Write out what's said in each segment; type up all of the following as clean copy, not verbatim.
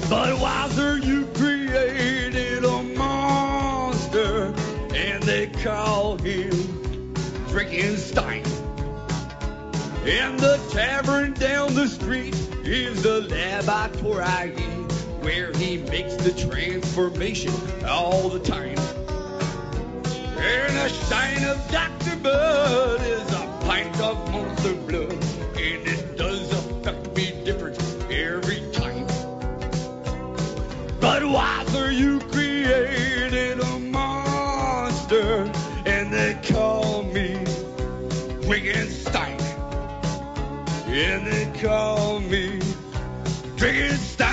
Budweiser, you created a monster, and they call him Frankenstein. And the tavern down the street is the laboratory where he makes the transformation all the time. And a stein of Dr. Bud is a pint of monster blood, and it does affect me different every time. Budweiser, you created a monster, and they call me Frankenstein. And they call me Frankenstein.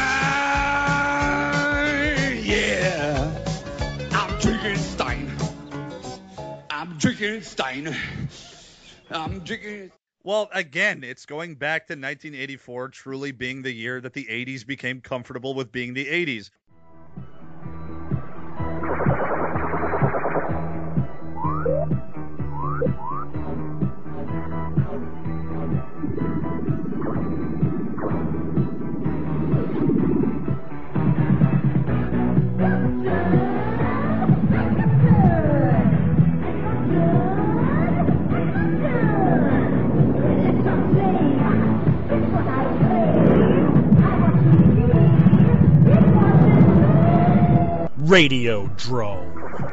Yeah, I'm Frankenstein. I'm drinking Stein. I'm drinking. Well, again, it's going back to 1984 truly being the year that the 80s became comfortable with being the 80s. Radiodrome.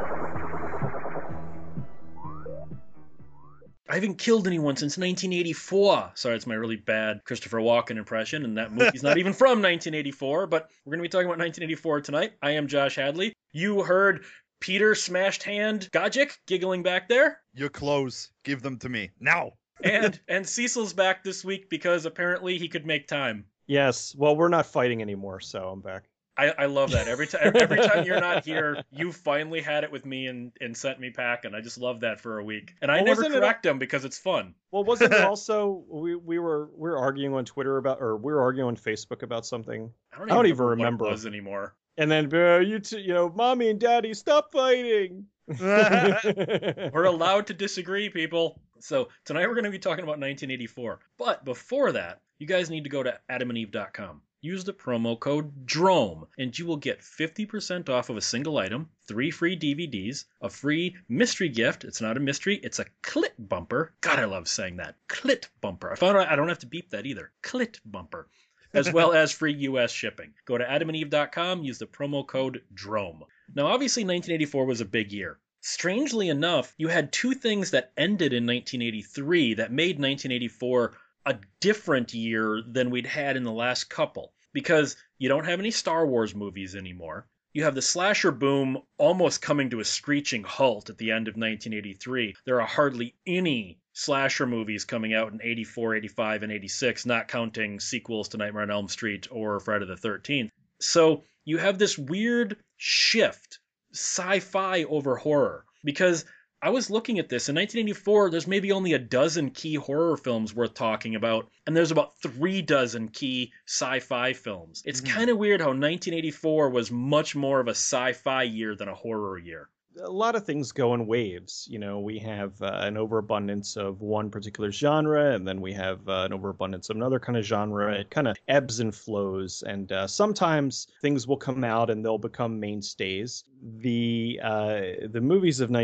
I haven't killed anyone since 1984. Sorry, it's my really bad Christopher Walken impression, and that movie's not even from 1984, but we're going to be talking about 1984 tonight. I am Josh Hadley. You heard Peter Smashed Hand Gajic giggling back there. Your clothes, give them to me, now. And Cecil's back this week because apparently he could make time. Yes, well, we're not fighting anymore, so I'm back. I love that. Every time you're not here, you finally had it with me and sent me packing. I just love that for a week. And I never correct them because it's fun. Well, wasn't it also we were arguing on Twitter about, or we were arguing on Facebook about something? I don't even remember what it was anymore. And then mommy and daddy, stop fighting. We're allowed to disagree, people. So tonight we're going to be talking about 1984. But before that, you guys need to go to adamandeve.com. Use the promo code DROME, and you will get 50% off of a single item, 3 free DVDs, a free mystery gift. It's not a mystery, it's a clit bumper. God, I love saying that. Clit bumper. I found out I don't have to beep that either. Clit bumper. As well as free U.S. shipping. Go to adamandeve.com, use the promo code DROME. Now, obviously, 1984 was a big year. Strangely enough, you had two things that ended in 1983 that made 1984 a different year than we'd had in the last couple. Because you don't have any Star Wars movies anymore. You have the slasher boom almost coming to a screeching halt at the end of 1983. There are hardly any slasher movies coming out in 84, 85, and 86, not counting sequels to Nightmare on Elm Street or Friday the 13th. So you have this weird shift, sci-fi over horror. Because I was looking at this. In 1984, there's maybe only a dozen key horror films worth talking about, and there's about 36 key sci-fi films. It's kind of weird how 1984 was much more of a sci-fi year than a horror year. A lot of things go in waves. You know, we have an overabundance of one particular genre, and then we have an overabundance of another kind of genre. It kind of ebbs and flows, and sometimes things will come out and they'll become mainstays. The movies of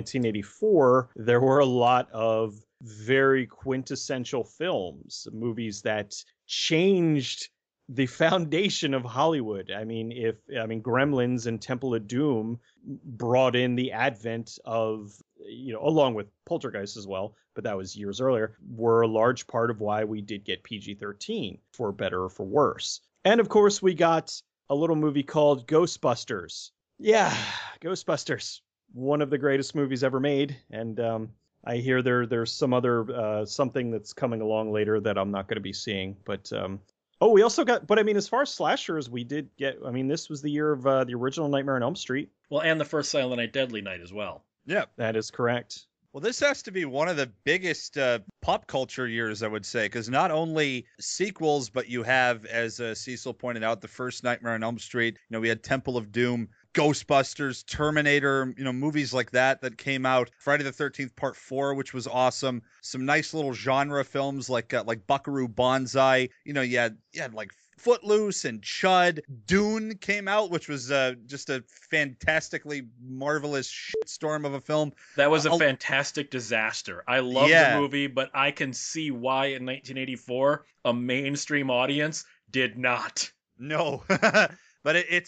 1984, there were a lot of very quintessential films, movies that changed the foundation of Hollywood. I mean, Gremlins and Temple of Doom brought in the advent of, along with Poltergeist as well, but that was years earlier, were a large part of why we did get PG-13, for better or for worse. And of course, we got a little movie called Ghostbusters. Yeah, Ghostbusters, one of the greatest movies ever made. And I hear there's some other something that's coming along later that I'm not going to be seeing, but we also got, but I mean, as far as slashers, we did get, this was the year of the original Nightmare on Elm Street. Well, and the first Silent Night, Deadly Night as well. Yeah. That is correct. Well, this has to be one of the biggest pop culture years, I would say, because not only sequels, but you have, as Cecil pointed out, the first Nightmare on Elm Street. We had Temple of Doom, Ghostbusters, Terminator, movies like that came out. Friday the 13th Part 4, which was awesome. Some nice little genre films like Buckaroo Banzai. You had like Footloose and Chud. Dune came out, which was just a fantastically marvelous shitstorm of a film. That was a fantastic disaster. I love Yeah. the movie, but I can see why in 1984 a mainstream audience did not. No. But it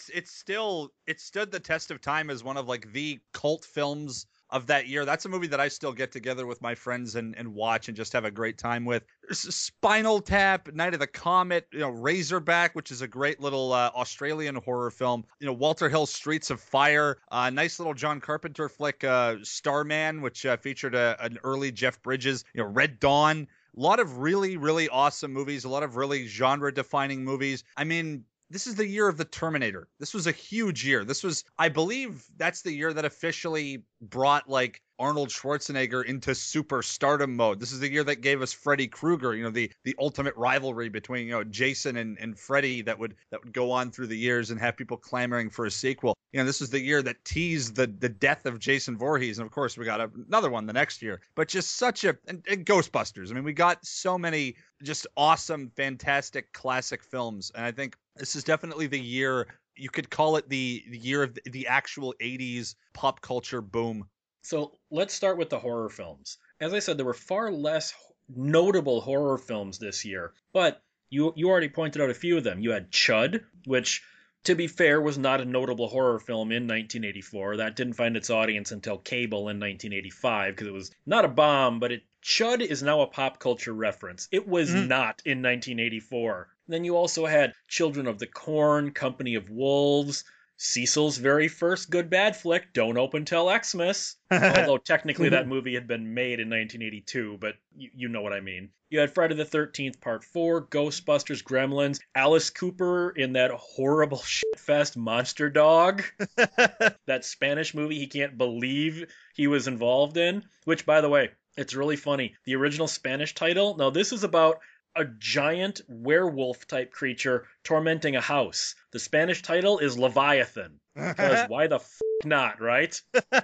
stood the test of time as one of like the cult films of that year. That's a movie that I still get together with my friends and watch and just have a great time with. There's Spinal Tap, Night of the Comet, Razorback, which is a great little Australian horror film. Walter Hill's Streets of Fire, nice little John Carpenter flick, Starman, which featured an early Jeff Bridges. Red Dawn. A lot of really, really awesome movies. A lot of really genre-defining movies. I mean, this is the year of the Terminator. This was a huge year. I believe that's the year that officially brought like Arnold Schwarzenegger into superstardom mode. This is the year that gave us Freddy Krueger, the ultimate rivalry between, Jason and Freddy that would go on through the years and have people clamoring for a sequel. This is the year that teased the death of Jason Voorhees. And of course, we got another one the next year. But just and Ghostbusters. I mean, we got so many just awesome, fantastic, classic films. And I think this is definitely the year, you could call it the year of the actual 80s pop culture boom. So let's start with the horror films. As I said, there were far less notable horror films this year, but you already pointed out a few of them. You had Chud, which, to be fair, was not a notable horror film in 1984. That didn't find its audience until cable in 1985 because it was not a bomb, but Chud is now a pop culture reference. It was not in 1984. Then you also had Children of the Corn, Company of Wolves, Cecil's very first good bad flick, Don't Open Till Xmas. Although technically that movie had been made in 1982, but you know what I mean. You had Friday the 13th Part 4, Ghostbusters, Gremlins, Alice Cooper in that horrible shitfest Monster Dog. That Spanish movie he can't believe he was involved in. Which, by the way, it's really funny. The original Spanish title, now this is about a giant werewolf-type creature tormenting a house. The Spanish title is Leviathan. Because why the not, right?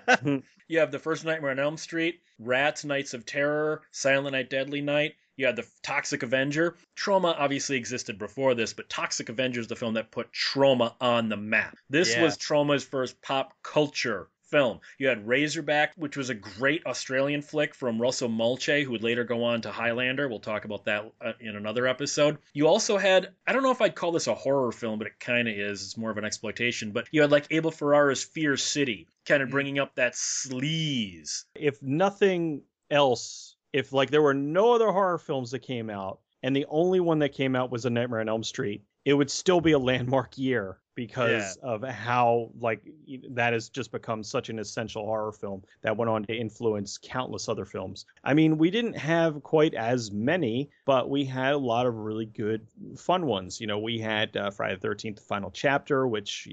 You have the first Nightmare on Elm Street, Rats, Nights of Terror, Silent Night, Deadly Night. You had the Toxic Avenger. Trauma obviously existed before this, but Toxic Avenger is the film that put Trauma on the map. This was Trauma's first pop culture film. You had Razorback, which was a great Australian flick from Russell Mulcahy, who would later go on to Highlander. We'll talk about that in another episode. You also had, I don't know if I'd call this a horror film, but it kind of is. It's more of an exploitation. But you had like Abel Ferrara's Fear City, kind of bringing up that sleaze. If nothing else, if like there were no other horror films that came out, and the only one that came out was A Nightmare on Elm Street, it would still be a landmark year because of how like that has just become such an essential horror film that went on to influence countless other films. I mean, we didn't have quite as many, but we had a lot of really good fun ones. We had Friday the 13th, The Final Chapter, which,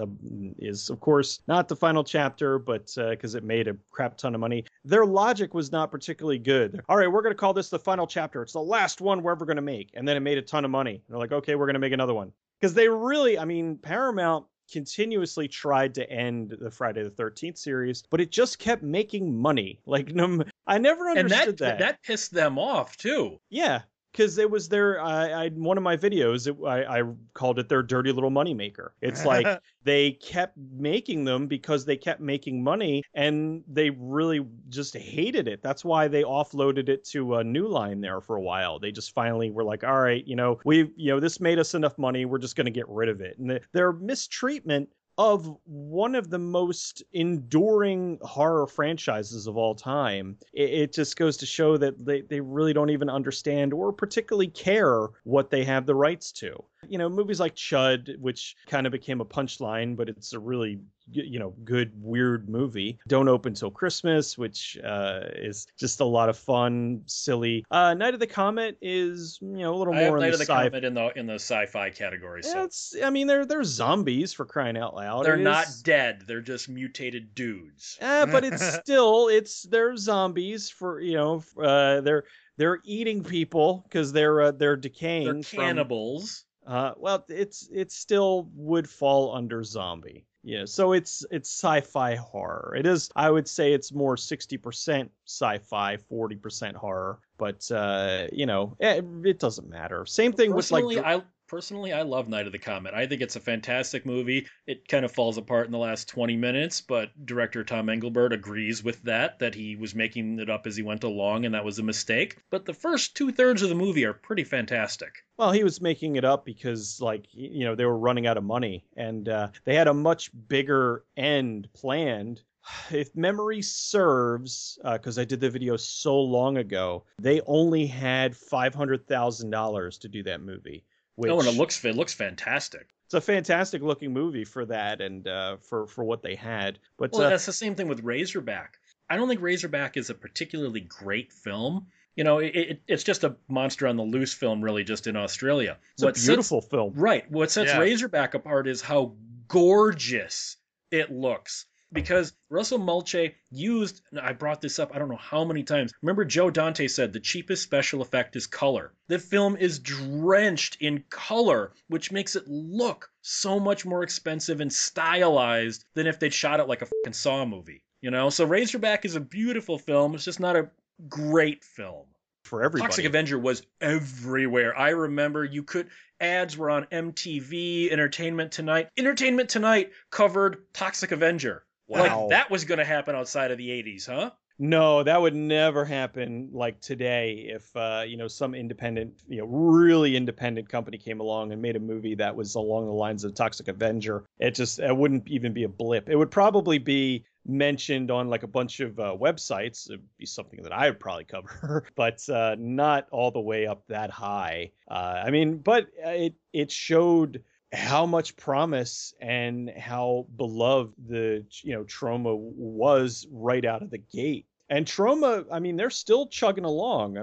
is of course not the final chapter, but because it made a crap ton of money. Their logic was not particularly good. All right, we're going to call this the final chapter. It's the last one we're ever going to make. And then it made a ton of money. They're like, okay, we're going to make another one. Because they really, Paramount continuously tried to end the Friday the 13th series, but it just kept making money. Like, I never understood that. That pissed them off, too. Yeah, because it was their, one of my videos, I called it their dirty little moneymaker. It's like they kept making them because they kept making money, and they really just hated it. That's why they offloaded it to a New Line there for a while. They just finally were like, all right, this made us enough money. We're just going to get rid of it. And their mistreatment of one of the most enduring horror franchises of all time, it just goes to show that they really don't even understand or particularly care what they have the rights to. Movies like Chud, which kind of became a punchline, but it's a really good, weird movie. Don't Open Till Christmas, which is just a lot of fun, silly. Night of the Comet is, a little more Night in of the sci-fi. Comet in the sci-fi category. So. They're zombies, for crying out loud. They're not dead. They're just mutated dudes. But it's still, they're zombies for, they're eating people because they're decaying. They're cannibals. It still would fall under zombie. Yeah, so it's sci-fi horror. It is, I would say it's more 60% sci-fi, 40% horror. But, it doesn't matter. Same thing with like... Personally, I love Night of the Comet. I think it's a fantastic movie. It kind of falls apart in the last 20 minutes, but director Tom Engelbert agrees with that he was making it up as he went along, and that was a mistake. But the first 2/3 of the movie are pretty fantastic. Well, he was making it up because, like, they were running out of money, and they had a much bigger end planned. If memory serves, because I did the video so long ago, they only had $500,000 to do that movie. And it looks fantastic. It's a fantastic looking movie for that and for what they had. But that's the same thing with Razorback. I don't think Razorback is a particularly great film. It's just a monster on the loose film, really, just in Australia. It's a beautiful film. Right. What sets Razorback apart is how gorgeous it looks. Because Russell Mulcahy used, I brought this up I don't know how many times. Remember Joe Dante said the cheapest special effect is color. The film is drenched in color, which makes it look so much more expensive and stylized than if they'd shot it like a fucking Saw movie. So Razorback is a beautiful film. It's just not a great film. For everybody. Toxic Avenger was everywhere. I remember ads were on MTV, Entertainment Tonight. Entertainment Tonight covered Toxic Avenger. Wow. Like that was going to happen outside of the 80s, huh? No, that would never happen like today if, some independent, really independent company came along and made a movie that was along the lines of Toxic Avenger. It wouldn't even be a blip. It would probably be mentioned on like a bunch of websites. It'd be something that I would probably cover, but not all the way up that high. But it showed how much promise and how beloved the Troma was right out of the gate. And Troma, they're still chugging along.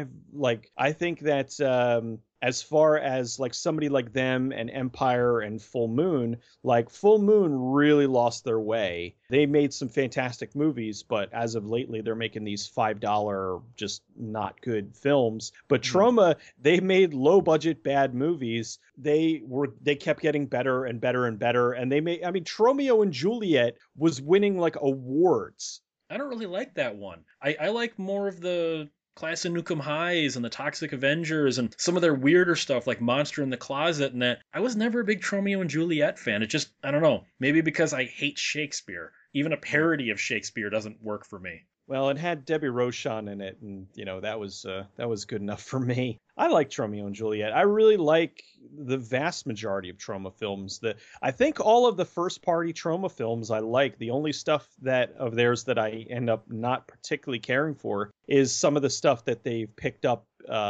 I think that as far as like somebody like them and Empire and Full Moon, like Full Moon really lost their way. They made some fantastic movies, but as of lately, they're making these $5 just not good films. But Troma, they made low budget bad movies. They kept getting better and better and better. And Tromeo and Juliet was winning like awards. I don't really like that one. I like more of the Class of Nukem Highs and the Toxic Avengers and some of their weirder stuff like Monster in the Closet and that. I was never a big Tromeo and Juliet fan. It just, I don't know, maybe because I hate Shakespeare. Even a parody of Shakespeare doesn't work for me. Well, it had Debbie Rochon in it, and that was good enough for me. I like Tromeo and Juliet. I really like the vast majority of Troma films. I think all of the first party Troma films I like. The only stuff of theirs that I end up not particularly caring for is some of the stuff that they've picked up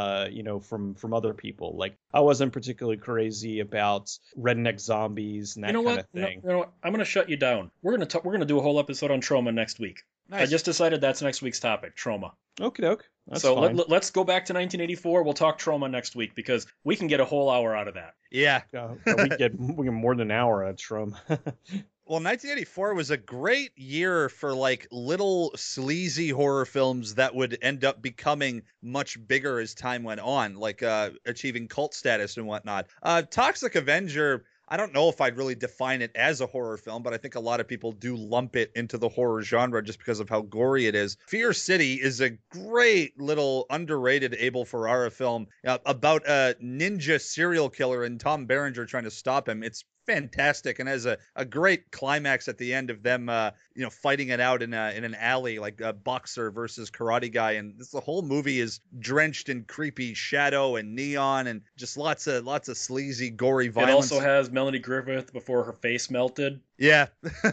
from other people. Like I wasn't particularly crazy about Redneck Zombies and that kind of thing. You know what? I'm going to shut you down. We're going to do a whole episode on Troma next week. Nice. I just decided that's next week's topic, Troma. Okie doke. So let's go back to 1984. We'll talk Troma next week because we can get a whole hour out of that. Yeah. We get more than an hour out of Troma. Well, 1984 was a great year for like little sleazy horror films that would end up becoming much bigger as time went on, like achieving cult status and whatnot. Toxic Avenger, I don't know if I'd really define it as a horror film, but I think a lot of people do lump it into the horror genre just because of how gory it is. Fear City is a great little underrated Abel Ferrara film about a ninja serial killer and Tom Berenger trying to stop him. It's fantastic and has a great climax at the end of them fighting it out in an alley, like a boxer versus karate guy, and the whole movie is drenched in creepy shadow and neon and just lots of sleazy gory violence. It also has Melanie Griffith before her face melted. Yeah.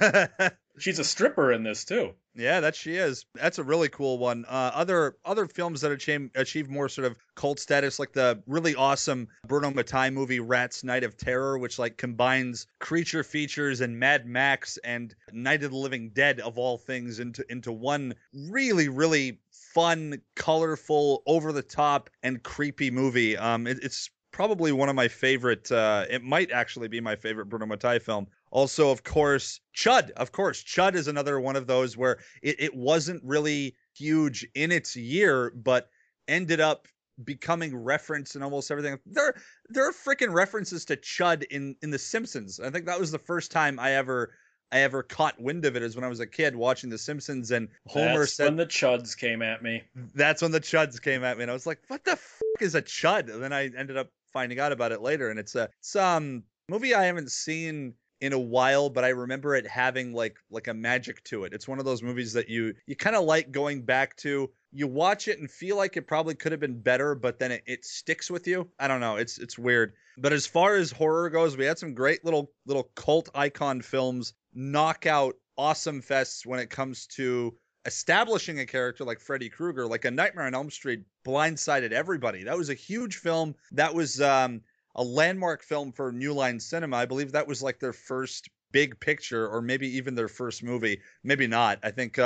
She's a stripper in this too. Yeah, that she is. That's a really cool one. Other films that achieved more sort of cult status, like the really awesome Bruno Mattei movie Rat's Night of Terror, which like combines creature features and Mad Max and Night of the Living Dead of all things into one really, really fun, colorful, over the top, and creepy movie. It's probably one of my favorite. It might actually be my favorite Bruno Mattei film. Also, of course, Chud. Of course, Chud is another one of those where it wasn't really huge in its year, but ended up becoming referenced in almost everything. There are freaking references to Chud in The Simpsons. I think that was the first time I ever caught wind of it, is when I was a kid watching The Simpsons, and Homer said... That's when the Chuds came at me. That's when the Chuds came at me, and I was like, what the fuck is a Chud? And then I ended up finding out about it later, and it's a movie I haven't seen in a while, but I remember it having like a magic to it. It's one of those movies that you kind of like going back to. You watch it and feel like it probably could have been better, but then it sticks with you. I don't know. It's weird. But as far as horror goes, we had some great little cult icon films knock out awesome fests when it comes to establishing a character like Freddy Krueger. Like A Nightmare on Elm Street blindsided everybody. That was a huge film. That was a landmark film for New Line Cinema. I believe that was like their first big picture, or maybe even their first movie. Maybe not. I think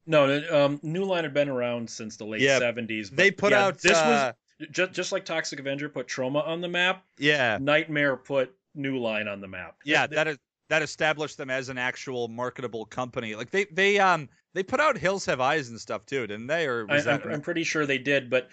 New Line had been around since the late 70s. They put out this was just like Toxic Avenger put Troma on the map. Yeah, Nightmare put New Line on the map. Yeah, that established them as an actual marketable company. Like they put out Hills Have Eyes and stuff too, didn't they? Or I'm pretty sure they did, but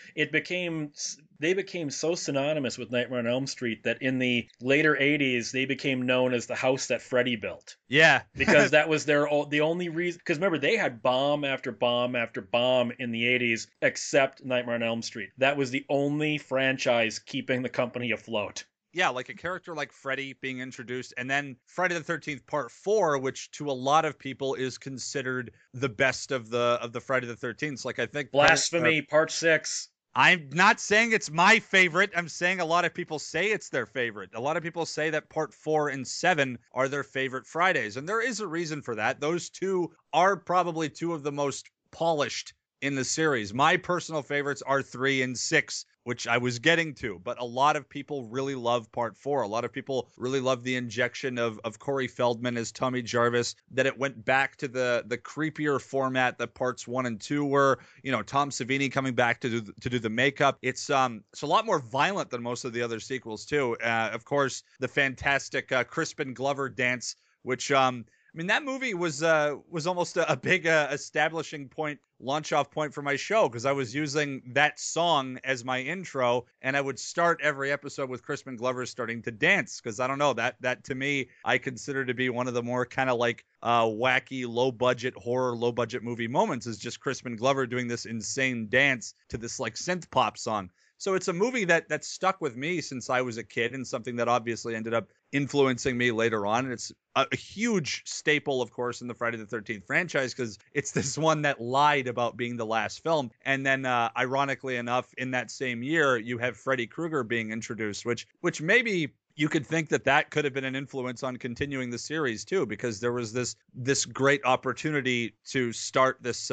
they became so synonymous with Nightmare on Elm Street that in the later 80s they became known as the house that Freddy built. Yeah, because that was the only reason. Because remember, they had bomb after bomb after bomb in the 80s, except Nightmare on Elm Street. That was the only franchise keeping the company afloat. Yeah, like a character like Freddy being introduced, and then Friday the 13th Part 4, which to a lot of people is considered the best of the Friday the 13th. Like I think Blasphemy Part 6. I'm not saying it's my favorite. I'm saying a lot of people say it's their favorite. A lot of people say that Part 4 and 7 are their favorite Fridays, and there is a reason for that. Those two are probably two of the most polished in the series. My personal favorites are 3 and 6, which I was getting to, but a lot of people really love Part 4. A lot of people really love the injection of Corey Feldman as Tommy Jarvis, that it went back to the creepier format that Parts 1 and 2 were. You know, Tom Savini coming back to do the makeup. It's a lot more violent than most of the other sequels too. Of course, the fantastic Crispin Glover dance, which I mean, that movie was almost a big establishing point, launch-off point for my show, because I was using that song as my intro, and I would start every episode with Crispin Glover starting to dance, because I don't know, that to me, I consider to be one of the more kind of like wacky, low-budget horror, low-budget movie moments, is just Crispin Glover doing this insane dance to this like synth pop song. So it's a movie that stuck with me since I was a kid, and something that obviously ended up influencing me later on. And it's a huge staple, of course, in the Friday the 13th franchise, because it's this one that lied about being the last film. And then, ironically enough, in that same year, you have Freddy Krueger being introduced, which maybe you could think that could have been an influence on continuing the series too, because there was this great opportunity to start this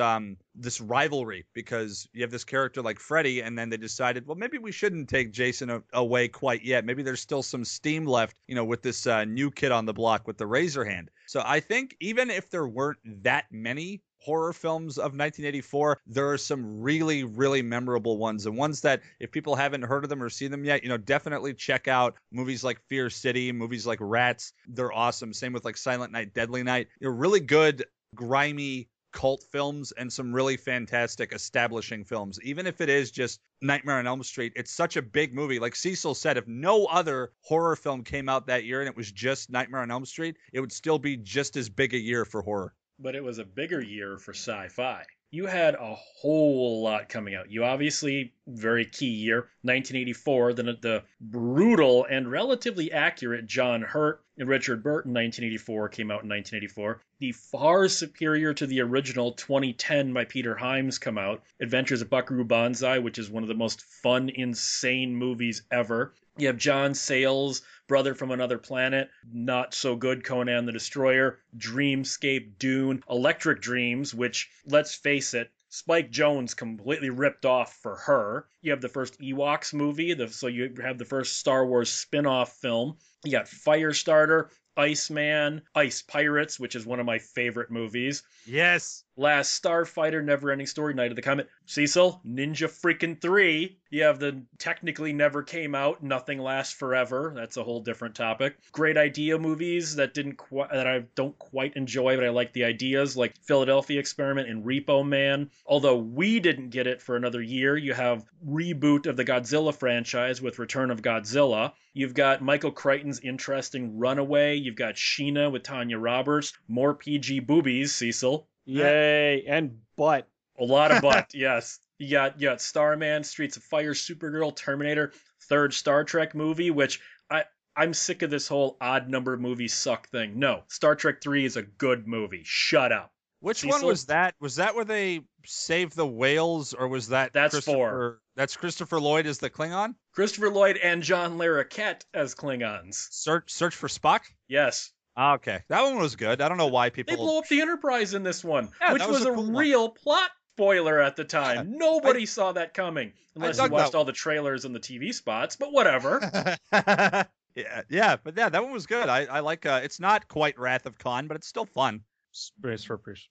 rivalry, because you have this character like Freddy, and then they decided, well, maybe we shouldn't take Jason away quite yet. Maybe there's still some steam left, with this new kid on the block with the razor hand. So I think even if there weren't that many horror films of 1984, there are some really, really memorable ones, and ones that if people haven't heard of them or seen them yet, definitely check out. Movies like Fear City, movies like Rats, they're awesome. Same with like Silent Night, Deadly Night. Really good, grimy cult films, and some really fantastic establishing films. Even if it is just Nightmare on Elm Street, it's such a big movie. Like Cecil said, if no other horror film came out that year and it was just Nightmare on Elm Street, it would still be just as big a year for horror. But it was a bigger year for sci-fi. You had a whole lot coming out. You obviously, very key year, 1984, then the brutal and relatively accurate John Hurt and Richard Burton, 1984, came out in 1984. The far superior to the original 2010 by Peter Hyams come out. Adventures of Buckaroo Banzai, which is one of the most fun, insane movies ever. You have John Sayles' Brother from Another Planet, not so good, Conan the Destroyer, Dreamscape, Dune, Electric Dreams, which, let's face it, Spike Jonze completely ripped off for her. You have the first Ewoks movie, so you have the first Star Wars spin-off film. You got Firestarter, Iceman, Ice Pirates, which is one of my favorite movies. Yes. Last Starfighter, Neverending Story, Night of the Comet. Cecil, Ninja freaking 3. You have the technically never came out, Nothing Lasts Forever. That's a whole different topic. Great idea movies that I don't quite enjoy, but I like the ideas, like Philadelphia Experiment and Repo Man. Although we didn't get it for another year, you have reboot of the Godzilla franchise with Return of Godzilla. You've got Michael Crichton's interesting Runaway. You've got Sheena with Tanya Roberts. More PG boobies, Cecil. Yay, and butt. A lot of butt, yes. You got Starman, Streets of Fire, Supergirl, Terminator, third Star Trek movie, which I'm sick of this whole odd number movies suck thing. No, Star Trek 3 is a good movie. Shut up. Which Cecil? one was that? Was that where they saved the whales, or was that That's Christopher? That's Christopher Lloyd as the Klingon? Christopher Lloyd and John Larroquette as Klingons. Search for Spock? Yes. Ah, okay. That one was good. I don't know why people... They blow up the Enterprise in this one, Yeah, which that was a cool one. real plot spoiler at the time. Yeah. Nobody saw that coming, unless you dug watched that all the trailers and the TV spots, but whatever. But that one was good. I like. It's not quite Wrath of Khan, but it's still fun. Space Surfers.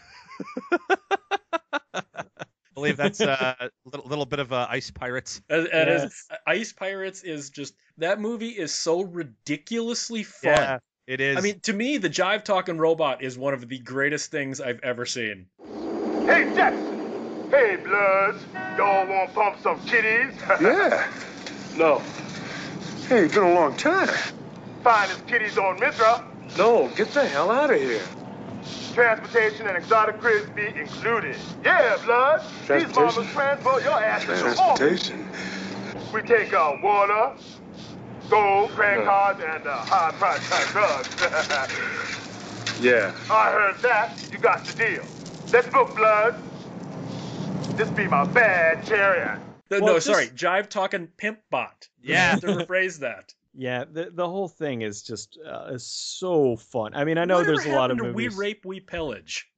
I believe that's a little bit of Ice Pirates. Ice Pirates is just, that movie is so ridiculously fun. Yeah, it is. I mean, to me, the Jive Talking Robot is one of the greatest things I've ever seen. Hey, Jackson. Hey, Bloods. Y'all want to pump some kitties? Yeah. No. Hey, it's been a long time. Finest kitties on Mithra. No, get the hell out of here. Transportation and exotic cribs be included. Yeah, Blood. These Transportation? mamas transport your ass to the office. Transportation. We take water, gold, credit cards, and high-price drugs. Yeah. I heard that. You got the deal. Let's book, Blood. This be my bad chariot. Jive Talking Pimp Bot. Yeah. To rephrase that. Yeah, the whole thing is just is so fun. I mean, I know Whatever there's a lot of happened to movies. We Rape, We Pillage.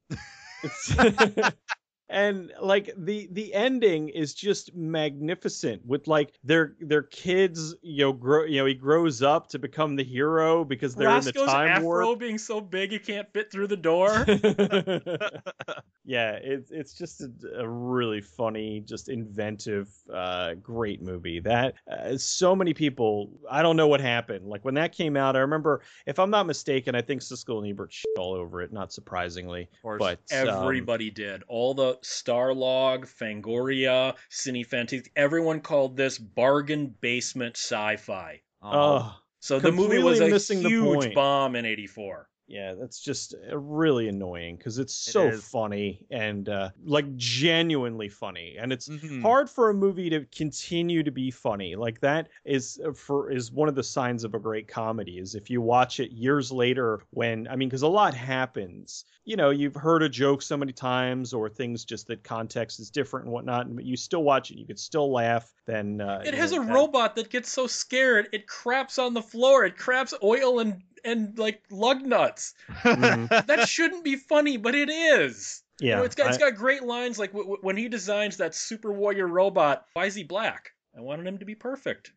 And like the ending is just magnificent with like their kids, he grows up to become the hero because they're in the Roscoe's time afro warp. being so big it can't fit through the door. Yeah, it's just a really funny, just inventive, great movie. That so many people, I don't know what happened. Like when that came out, I remember, if I'm not mistaken, I think Siskel and Ebert shit all over it, not surprisingly. course. But Everybody did. All the Starlog, Fangoria, Cine Fantastic, everyone called this bargain basement sci-fi. So the movie was completely a missing the huge point. bomb in '84. yeah, that's just really annoying because it's so is. funny and like genuinely funny, and it's Mhm. hard for a movie to continue to be funny. Like that is one of the signs of a great comedy is if you watch it years later because a lot happens. You've heard a joke so many times, or things just that context is different and whatnot, but you still watch it, you could still laugh. Then It has a robot that gets so scared it craps on the floor. It craps oil and like lug nuts. That shouldn't be funny, but it is. Yeah, It's got great lines like when he designs that Super Warrior robot. Why is he black? I wanted him to be perfect.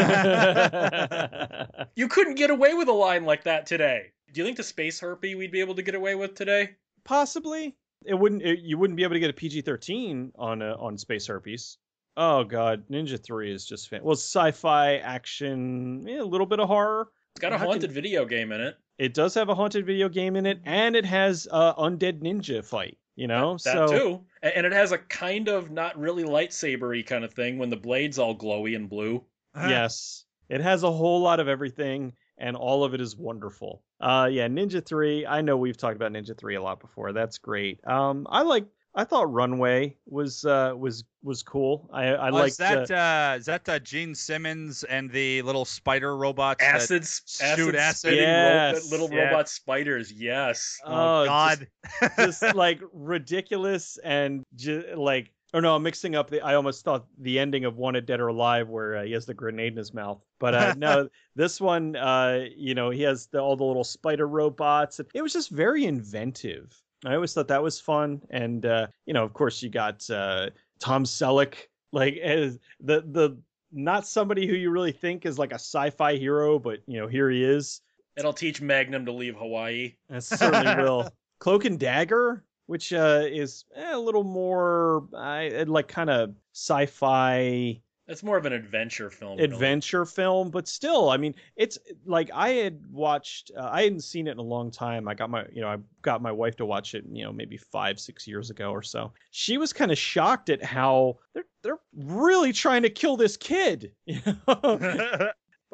You couldn't get away with a line like that today. Do you think the Space Herpy we'd be able to get away with today? Possibly. You wouldn't be able to get a PG-13 on Space Herpes. Oh god, Ninja 3 is just well, sci-fi action, a little bit of horror. It's got a haunted video game in it. It does have a haunted video game in it, and it has a undead ninja fight. That too. And it has a kind of not really lightsaber-y kind of thing when the blade's all glowy and blue. Yes, it has a whole lot of everything, and all of it is wonderful. Ninja 3. I know we've talked about Ninja 3 a lot before. That's great. I thought Runway was cool. I liked that Gene Simmons and the little spider robots Acid acid. spitting Yes. little robot spiders. Yes. Oh God. just like ridiculous and I'm mixing up I almost thought the ending of Wanted Dead or Alive where he has the grenade in his mouth, but no, this one he has all the little spider robots. It was just very inventive. I always thought that was fun, and of course you got Tom Selleck, like as the not somebody who you really think is like a sci-fi hero, but here he is. It'll teach Magnum to leave Hawaii. It certainly will. Cloak and Dagger, which is a little more like kind of sci-fi. It's more of an adventure film. Film, but still, I mean, it's like I had watched. I hadn't seen it in a long time. I got my wife to watch it, maybe 5-6 years ago or so. She was kind of shocked at how they're really trying to kill this kid. But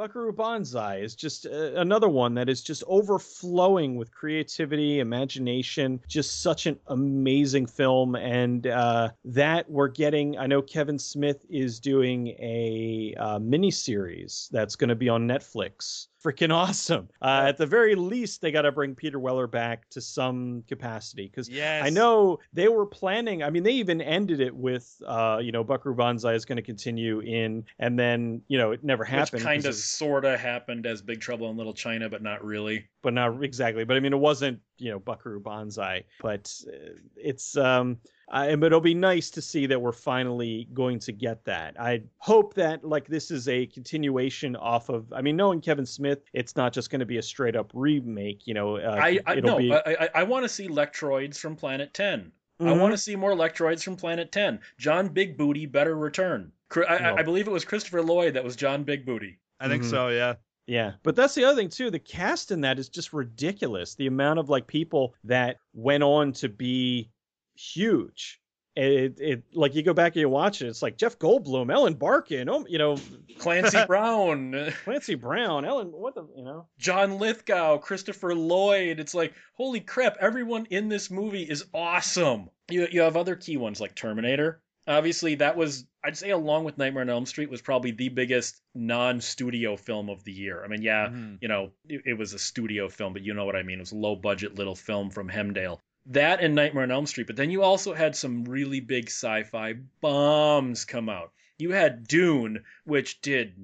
Buckaroo Banzai is just another one that is just overflowing with creativity, imagination, just such an amazing film. And that we're getting, I know Kevin Smith is doing a miniseries that's going to be on Netflix. Freaking awesome. At the very least, they got to bring Peter Weller back to some capacity. Because I know they were planning, I mean, they even ended it with, Buckaroo Banzai is going to continue in, and then, it never happened. Which kind of sort of happened as Big Trouble in Little China, but not really. But not exactly. But I mean, it wasn't, Buckaroo Banzai. But it's, but it'll be nice to see that we're finally going to get that. I hope that this is a continuation off of, knowing Kevin Smith, it's not just going to be a straight up remake, I want to see Lectroids from Planet 10. Mm-hmm. I want to see more Lectroids from Planet 10. John Big Booty better return. I believe it was Christopher Lloyd that was John Big Booty. I think so, yeah. Yeah, but that's the other thing too. The cast in that is just ridiculous. The amount of people that went on to be huge. It you go back and you watch it, it's like Jeff Goldblum, Ellen Barkin, Clancy Brown, Ellen, John Lithgow, Christopher Lloyd. It's like, holy crap! Everyone in this movie is awesome. You have other key ones like Terminator. Obviously, that was, I'd say, along with Nightmare on Elm Street, was probably the biggest non-studio film of the year. I mean, it was a studio film, but you know what I mean. It was a low-budget little film from Hemdale. That and Nightmare on Elm Street. But then you also had some really big sci-fi bombs come out. You had Dune, which did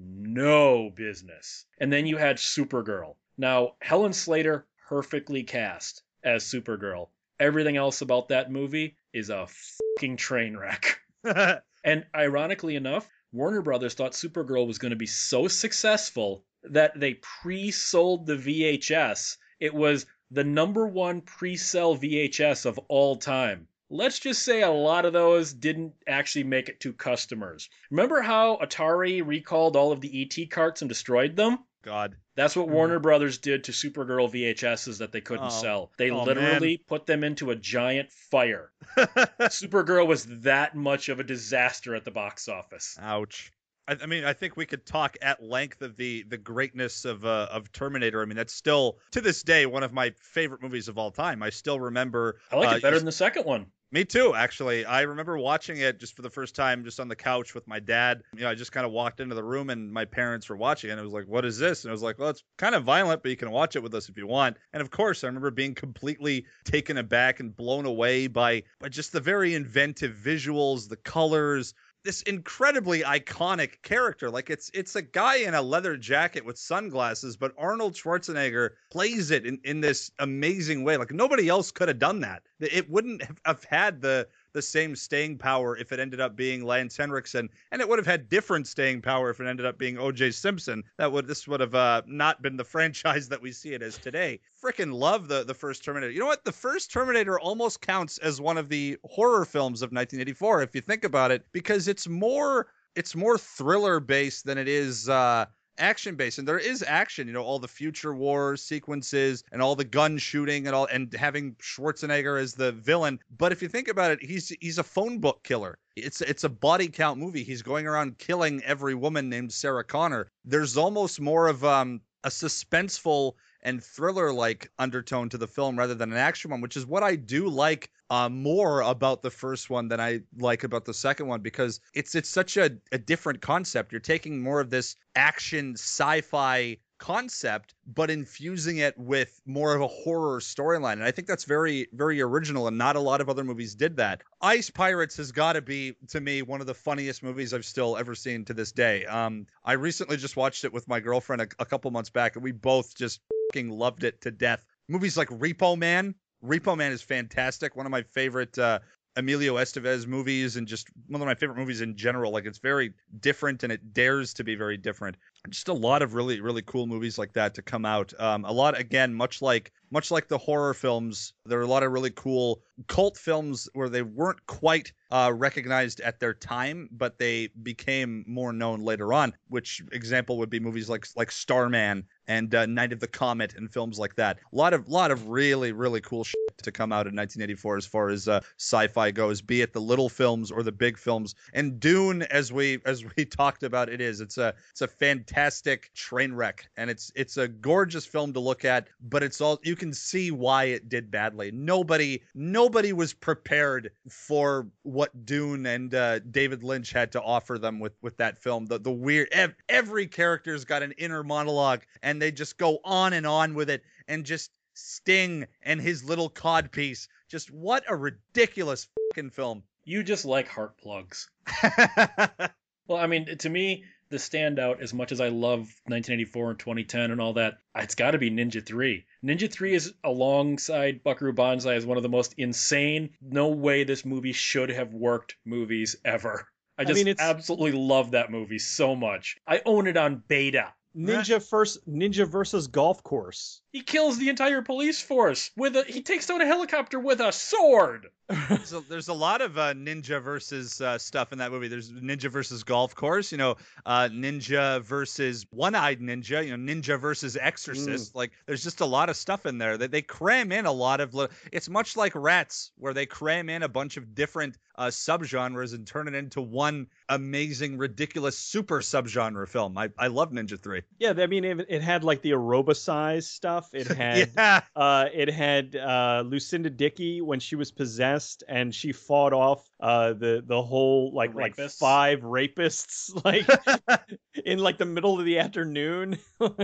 no business. And then you had Supergirl. Now, Helen Slater perfectly cast as Supergirl. Everything else about that movie is a fucking train wreck. And ironically enough, Warner Brothers thought Supergirl was going to be so successful that they pre-sold the VHS. It was the #1 pre-sell VHS of all time. Let's just say a lot of those didn't actually make it to customers. Remember how Atari recalled all of the ET carts and destroyed them? God. That's what Warner Brothers did to Supergirl VHSs that they couldn't sell. They literally put them into a giant fire. Supergirl was that much of a disaster at the box office. Ouch. I think we could talk at length of the greatness of Terminator. I mean, that's still, to this day, one of my favorite movies of all time. I still remember... I like it better than the second one. Me too, actually. I remember watching it just for the first time, just on the couch with my dad. I just kind of walked into the room and my parents were watching it. And I was like, what is this? And I was like, well, it's kind of violent, but you can watch it with us if you want. And of course, I remember being completely taken aback and blown away by just the very inventive visuals, the colors, this incredibly iconic character. It's a guy in a leather jacket with sunglasses, but Arnold Schwarzenegger plays it in this amazing way. Nobody else could have done that. It wouldn't have had the same staying power if it ended up being Lance Henriksen, and it would have had different staying power if it ended up being O.J. Simpson. This would have not been the franchise that we see it as today. Frickin' love the first Terminator. You know what? The first Terminator almost counts as one of the horror films of 1984, if you think about it, because it's more thriller based than it is action based. And there is action, all the future war sequences and all the gun shooting and having Schwarzenegger as the villain. But if you think about it, he's a phone book killer. It's a body count movie. He's going around killing every woman named Sarah Connor. There's almost more of a suspenseful and thriller-like undertone to the film rather than an action one, which is what I do like more about the first one than I like about the second one, because it's such a different concept. You're taking more of this action sci-fi concept, but infusing it with more of a horror storyline. And I think that's very, very original, and not a lot of other movies did that. Ice Pirates has got to be, to me, one of the funniest movies I've still ever seen to this day. I recently just watched it with my girlfriend a couple months back, and we both just fucking loved it to death. Movies like Repo Man. Repo Man is fantastic. One of my favorite Emilio Estevez movies, and just one of my favorite movies in general. It's very different, and it dares to be very different. Just a lot of really, really cool movies like that to come out. A lot, again, much like the horror films, there are a lot of really cool cult films where they weren't quite recognized at their time, but they became more known later on, which example would be movies like Starman and Night of the Comet and films like that. A lot of really, really cool shit to come out in 1984 as far as sci-fi goes, be it the little films or the big films. And Dune, as we talked about, it's a fantastic fantastic train wreck, and it's a gorgeous film to look at, but it's all, you can see why it did badly. Nobody was prepared for what Dune and David Lynch had to offer them with that film. The weird, every character's got an inner monologue, and they just go on with it, and just Sting and his little codpiece. Just what a ridiculous fucking film. You just like heart plugs. Well, I mean, to me, the standout, as much as I love 1984 and 2010 and all that, it's got to be Ninja 3. Ninja 3 is, alongside Buckaroo Banzai, is one of the most insane, no way this movie should have worked movies ever. I absolutely love that movie so much. I own it on beta. Ninja versus Golf Course. He kills the entire police force he takes down a helicopter with a sword. So there's a lot of ninja versus stuff in that movie. There's Ninja versus Golf Course, Ninja versus One-Eyed Ninja, Ninja versus Exorcist. Like, there's just a lot of stuff in there that they cram in a lot of. It's much like Rats, where they cram in a bunch of different subgenres and turn it into one amazing, ridiculous super subgenre film. I love Ninja 3. Yeah, I mean, it had like the aerobicized stuff. It had Lucinda Dickey when she was possessed and she fought off the whole like 5 rapists in like the middle of the afternoon.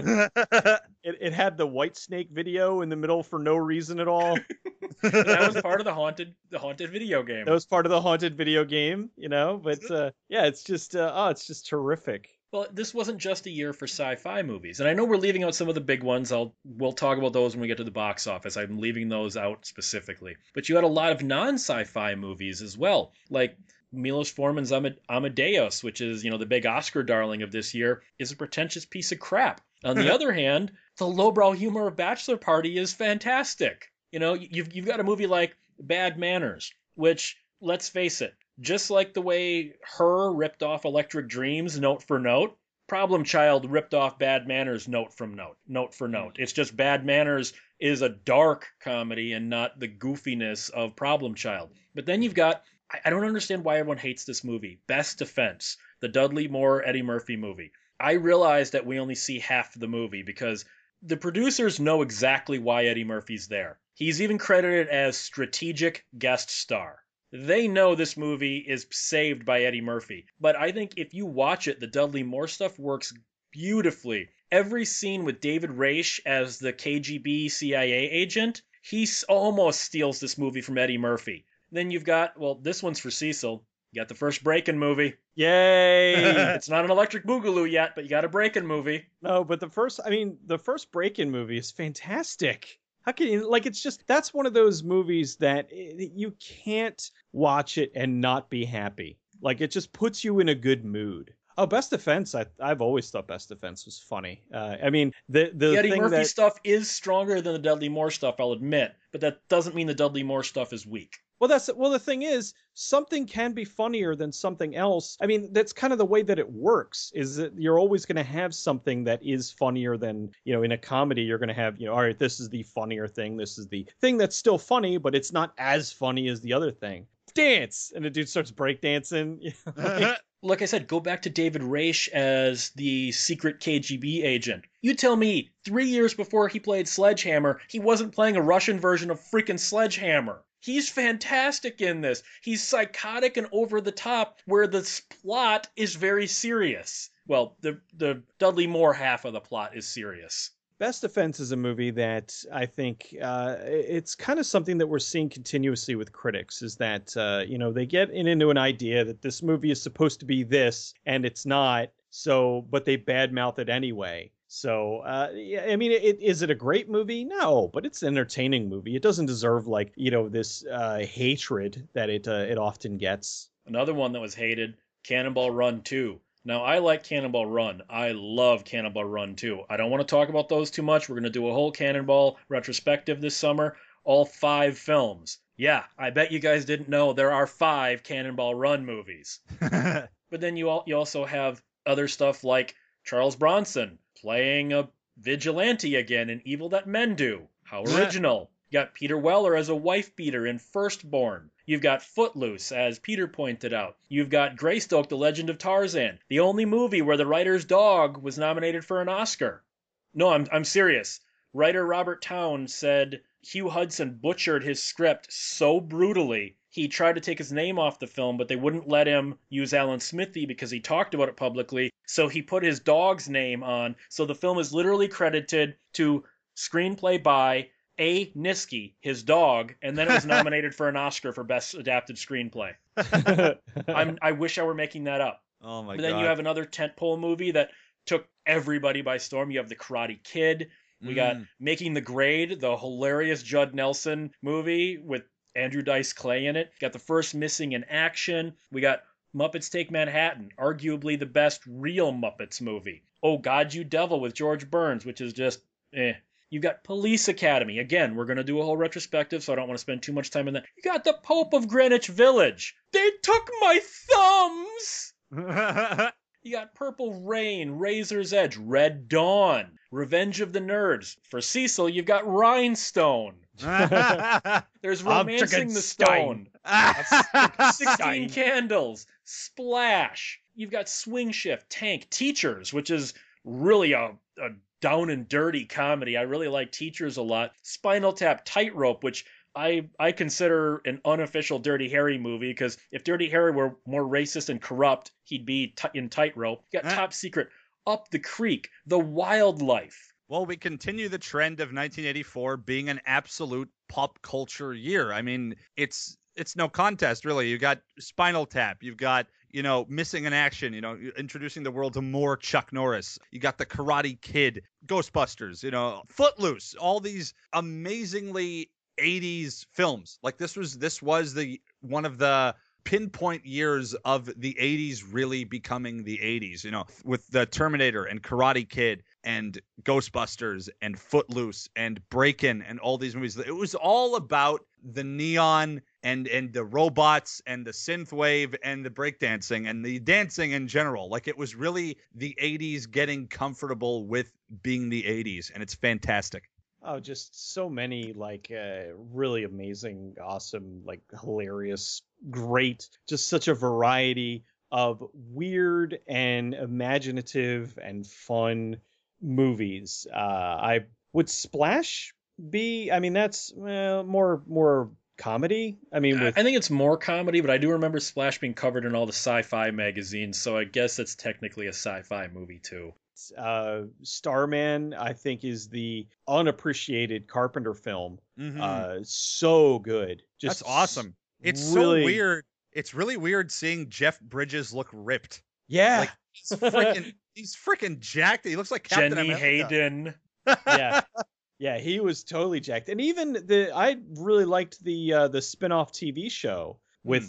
It had the White Snake video in the middle for no reason at all. That was part of the haunted video game. That was part of the haunted video game, but it's just terrific. Well, this wasn't just a year for sci-fi movies. And I know we're leaving out some of the big ones. We'll talk about those when we get to the box office. I'm leaving those out specifically. But you had a lot of non-sci-fi movies as well, like Milos Forman's Amadeus, which is, the big Oscar darling of this year, is a pretentious piece of crap. On the other hand, the lowbrow humor of Bachelor Party is fantastic. You've got a movie like Bad Manners, which, let's face it, just like the way Her ripped off Electric Dreams note for note, Problem Child ripped off Bad Manners note for note. It's just Bad Manners is a dark comedy and not the goofiness of Problem Child. But then you've got, I don't understand why everyone hates this movie, Best Defense, the Dudley Moore Eddie Murphy movie. I realize that we only see half the movie because the producers know exactly why Eddie Murphy's there. He's even credited as strategic guest star. They know this movie is saved by Eddie Murphy. But I think if you watch it, the Dudley Moore stuff works beautifully. Every scene with David Raish as the KGB CIA agent, he almost steals this movie from Eddie Murphy. Then you've got, this one's for Cecil. You got the first Breakin' movie. Yay! It's not an Electric Boogaloo yet, but you got a Breakin' movie. No, but the first Breakin' movie is fantastic. How can you, that's one of those movies that you can't watch it and not be happy. Like, it just puts you in a good mood. Oh, Best Defense, I've always thought Best Defense was funny. The Eddie Murphy stuff is stronger than the Dudley Moore stuff, I'll admit, but that doesn't mean the Dudley Moore stuff is weak. Well, the thing is, something can be funnier than something else. I mean, that's kind of the way that it works, is that you're always going to have something that is funnier than, in a comedy, you're going to have, all right, this is the funnier thing. This is the thing that's still funny, but it's not as funny as the other thing. Dance! And the dude starts breakdancing. Like I said, go back to David Raish as the secret KGB agent. You tell me, 3 years before he played Sledgehammer, he wasn't playing a Russian version of freaking Sledgehammer. He's fantastic in this. He's psychotic and over the top, where the plot is very serious. Well, the Dudley Moore half of the plot is serious. Best Defense is a movie that I think it's kind of something that we're seeing continuously with critics, is that, they get into an idea that this movie is supposed to be this and it's not, but they badmouth it anyway. So, I mean, is it a great movie? No, but it's an entertaining movie. It doesn't deserve this hatred that it often gets. Another one that was hated, Cannonball Run 2. Now, I like Cannonball Run. I love Cannonball Run 2. I don't want to talk about those too much. We're going to do a whole Cannonball retrospective this summer. All 5 films. Yeah, I bet you guys didn't know there are 5 Cannonball Run movies. But then you also have other stuff like Charles Bronson playing a vigilante again in Evil That Men Do. How original. You got Peter Weller as a wife beater in Firstborn. You've got Footloose, as Peter pointed out. You've got Greystoke, The Legend of Tarzan, the only movie where the writer's dog was nominated for an Oscar. No, I'm serious. Writer Robert Towne said Hugh Hudson butchered his script so brutally he tried to take his name off the film, but they wouldn't let him use Alan Smithy because he talked about it publicly. So he put his dog's name on. So the film is literally credited to screenplay by A. Niskey, his dog, and then it was nominated for an Oscar for Best Adapted Screenplay. I wish I were making that up. Oh my But god. then you have another tentpole movie that took everybody by storm. You have The Karate Kid. We got Making the Grade, the hilarious Judd Nelson movie with Andrew Dice Clay in it. Got The First Missing in Action. We got Muppets Take Manhattan, arguably the best real Muppets movie. Oh God, You Devil with George Burns, which is just You got Police Academy. Again, we're going to do a whole retrospective, so I don't want to spend too much time on that. You got The Pope of Greenwich Village. They took my thumbs! You got Purple Rain, Razor's Edge, Red Dawn, Revenge of the Nerds. For Cecil, you've got Rhinestone. There's Romancing the Stone. 16 Candles, Splash. You've got Swing Shift, Tank, Teachers, which is really a down and dirty comedy. I really like Teachers a lot. Spinal Tap, Tightrope, which I consider an unofficial Dirty Harry movie, because if Dirty Harry were more racist and corrupt, he'd be in Tightrope. You got Top Secret, Up the Creek, The Wildlife. Well, we continue the trend of 1984 being an absolute pop culture year. I mean, it's no contest, really. You got Spinal Tap. You've got, Missing in Action, introducing the world to more Chuck Norris. You got The Karate Kid, Ghostbusters, Footloose, all these amazingly 80s films. Like this was the one of the pinpoint years of the 80s really becoming the 80s, with the Terminator and Karate Kid and Ghostbusters and Footloose and Breakin' and all these movies. It was all about the neon and the robots and the synthwave and the breakdancing and the dancing in general. Like it was really the 80s getting comfortable with being the 80s, and it's fantastic. Oh, just so many really amazing, awesome, hilarious, great, just such a variety of weird and imaginative and fun movies. Would Splash be? I mean, that's more comedy. I mean, I think it's more comedy, but I do remember Splash being covered in all the sci-fi magazines, so I guess it's technically a sci-fi movie too. Starman, I think, is the unappreciated Carpenter film. Mm-hmm. So good. That's awesome. It's really... so weird. It's really weird seeing Jeff Bridges look ripped. Yeah. Like he's freaking jacked. He looks like Captain Jenny America. Hayden. Yeah, he was totally jacked. And even I really liked the spin-off TV show with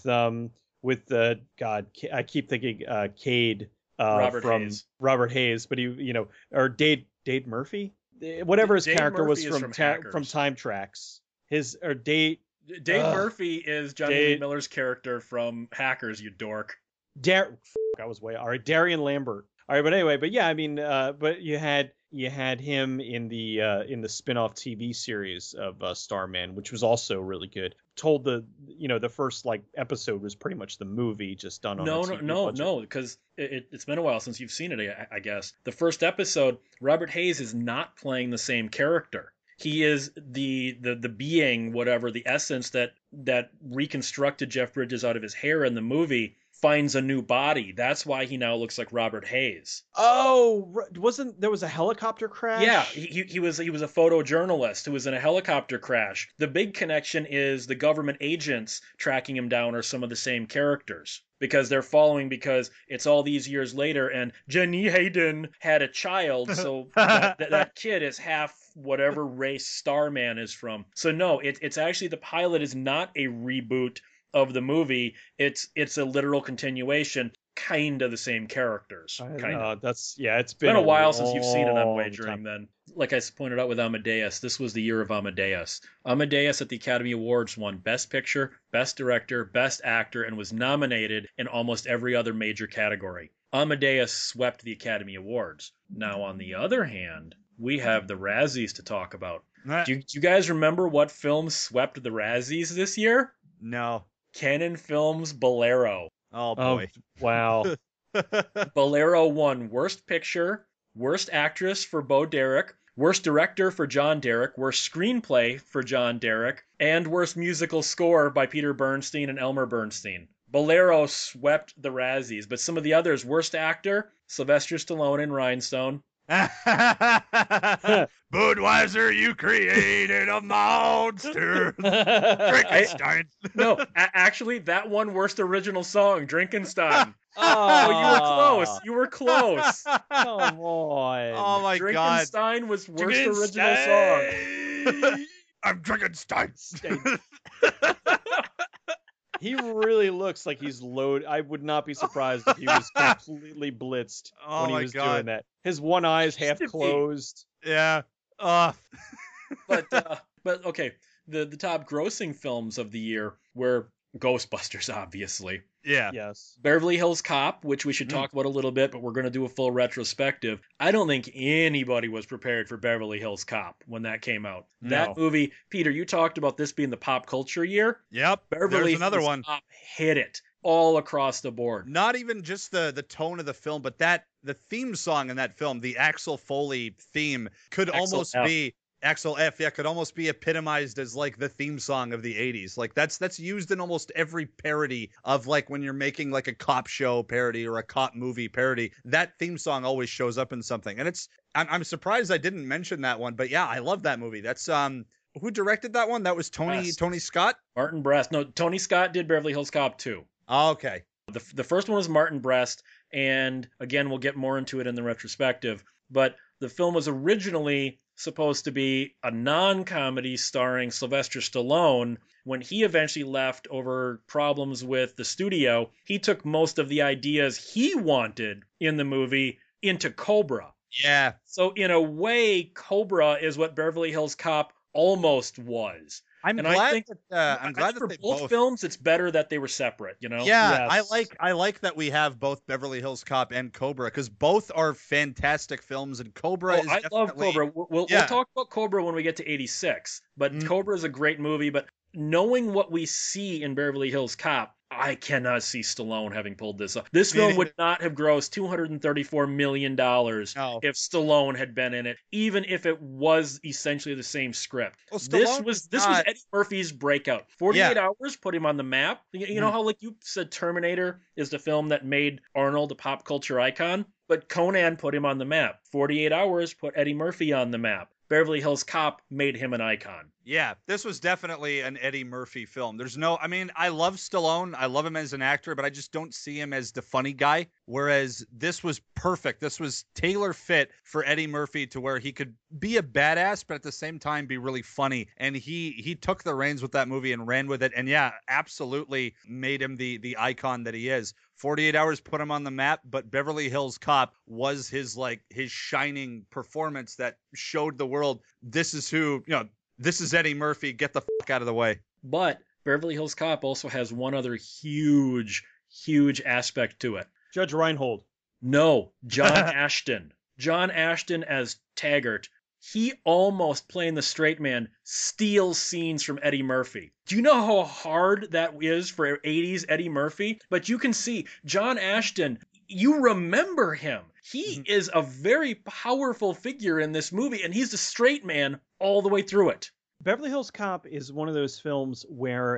God, I keep thinking Cade Robert Hayes, but he, or Dade Murphy, whatever his character was from Time Tracks. Dade Murphy is Johnny Lee Miller's character from Hackers, you dork. I was way all right. Darian Lambert. All right, but anyway, I mean, but you had him in the spin-off TV series of Starman, which was also really good. Told the first episode was pretty much the movie just done on no, because it's been a while since you've seen it. I guess the first episode, Robert Hayes is not playing the same character. He is the being, whatever, the essence that reconstructed Jeff Bridges out of his hair in the movie finds a new body. That's why he now looks like Robert Hayes. Oh, there was a helicopter crash? Yeah, he was a photojournalist who was in a helicopter crash. The big connection is the government agents tracking him down are some of the same characters, because they're following, because it's all these years later and Jenny Hayden had a child, so that kid is half whatever race Starman is from. So no, it's actually, the pilot is not a reboot of the movie. It's a literal continuation, kind of the same characters. It's been a while since you've seen it, I'm wagering. Then, like I pointed out with Amadeus, this was the year of Amadeus. Amadeus at the Academy Awards won Best Picture, Best Director, Best Actor, and was nominated in almost every other major category. Amadeus swept the Academy Awards. Now, on the other hand, we have the Razzies to talk about. Do you guys remember what films swept the Razzies this year? No. Cannon Films Bolero. Oh Oh, boy. wow. Bolero won Worst Picture, Worst Actress for Bo Derek, Worst Director for John Derek, Worst Screenplay for John Derek, and Worst Musical Score by Peter Bernstein and Elmer Bernstein. Bolero swept the Razzies, but some of the others, Worst Actor, Sylvester Stallone in Rhinestone. Budweiser, you created a monster. Frankenstein. No, actually, that won Worst Original Song, Drinkenstein. Oh, You were close. You were close. Come on. Oh my god. Drinkenstein was Worst Original Song. I'm Drinkenstein. He really looks like he's loaded. I would not be surprised if he was completely blitzed Oh when he my was God. doing that. His one eye is half to be. closed. Yeah. But okay, the top grossing films of the year were Ghostbusters, obviously. Yeah. Yes. Beverly Hills Cop, which we should talk about a little bit, but we're going to do a full retrospective. I don't think anybody was prepared for Beverly Hills Cop when that came out. No. That movie, Peter, you talked about this being the pop culture year. Yep. Beverly There's another Hills one. Cop hit it all across the board. Not even just the tone of the film, but the theme song in that film, the Axel Foley theme, could Axel almost F. be Axel F. Yeah, could almost be epitomized as like the theme song of the '80s. Like that's used in almost every parody of like when you're making like a cop show parody or a cop movie parody. That theme song always shows up in something, and I'm surprised I didn't mention that one, but yeah, I love that movie. That's who directed that one? That was Tony Scott. Martin Brest. No, Tony Scott did Beverly Hills Cop 2. Oh, okay. The first one was Martin Brest, and again, we'll get more into it in the retrospective. But the film was originally supposed to be a non-comedy starring Sylvester Stallone. When he eventually left over problems with the studio, he took most of the ideas he wanted in the movie into Cobra. Yeah. So in a way, Cobra is what Beverly Hills Cop almost was. I'm And glad I think I'm glad for that they both films, it's better that they were separate, you know? Yeah, Yes. I like that we have both Beverly Hills Cop and Cobra because both are fantastic films, and Cobra is I love definitely- Cobra. We'll talk about Cobra when we get to 86, but Cobra is a great movie. But knowing what we see in Beverly Hills Cop, I cannot see Stallone having pulled this off. This film would not have grossed $234 million if Stallone had been in it, even if it was essentially the same script. Well, This Stallone was not- Eddie Murphy's breakout. 48 Hours put him on the map. You know how like you said Terminator is the film that made Arnold a pop culture icon? But Conan put him on the map. 48 Hours put Eddie Murphy on the map. Beverly Hills Cop made him an icon. Yeah, this was definitely an Eddie Murphy film. I mean, I love Stallone. I love him as an actor, but I just don't see him as the funny guy. Whereas this was perfect. This was tailor fit for Eddie Murphy to where he could be a badass, but at the same time be really funny. And he took the reins with that movie and ran with it. And yeah, absolutely made him the icon that he is. 48 Hours put him on the map, but Beverly Hills Cop was his shining performance that showed the world this is who, this is Eddie Murphy. Get the fuck out of the way. But Beverly Hills Cop also has one other huge aspect to it. Judge Reinhold. No, John Ashton. John Ashton as Taggart. He almost, playing the straight man, steals scenes from Eddie Murphy. Do you know how hard that is for 80s Eddie Murphy? But you can see John Ashton, you remember him. He is a very powerful figure in this movie, and he's the straight man all the way through it. Beverly Hills Cop is one of those films where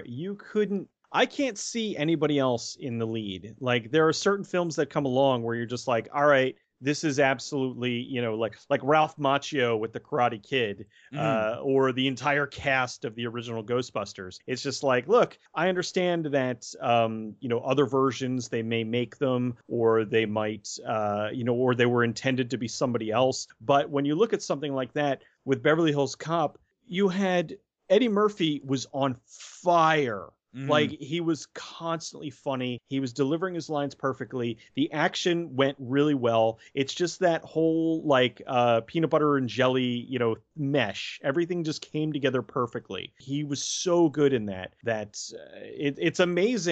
I can't see anybody else in the lead. Like, there are certain films that come along where you're just like, all right, this is absolutely, like Ralph Macchio with the Karate Kid, or the entire cast of the original Ghostbusters. It's just like, look, I understand that, other versions, they may make them, or they might, or they were intended to be somebody else. But when you look at something like that with Beverly Hills Cop, you had Eddie Murphy was on fire. Like, he was constantly funny. He was delivering his lines perfectly. The action went really well. It's just that whole, peanut butter and jelly, mesh. Everything just came together perfectly. He was so good in that it's amazing